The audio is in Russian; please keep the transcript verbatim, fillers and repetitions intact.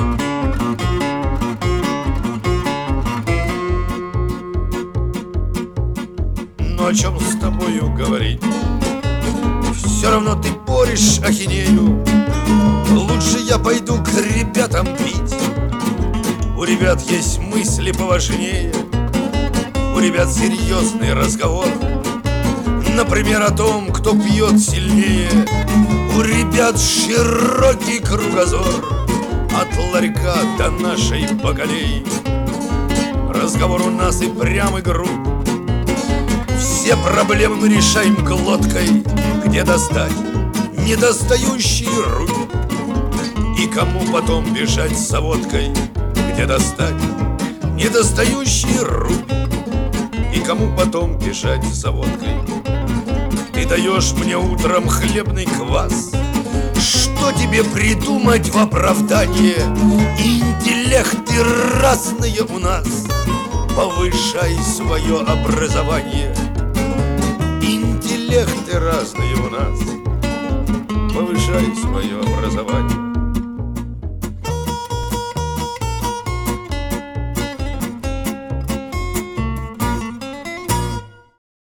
Но о чем с тобою говорить? Все равно ты поришь ахинею. Лучше я пойду к ребятам пить. У ребят есть мысли поважнее. У ребят серьезный разговор. Например, о том, кто пьет сильнее. У ребят широкий кругозор. От ларька до нашей бакалеи. Разговор у нас и прям, и груб. Все проблемы мы решаем глоткой. Где достать недостающий руль? И кому потом бежать за водкой? Где достать недостающий руль? И кому потом бежать за водкой? Ты даешь мне утром хлебный квас. Что тебе придумать в оправдание? Интеллекты разные у нас. Повышай свое образование. Интеллекты разные у нас. Повышай свое образование.